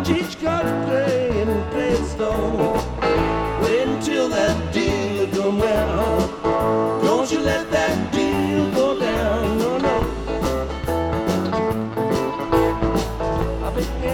teach God to play and play it slow. Wait until that deal come round. Don't you let that deal go down, no, no. I've been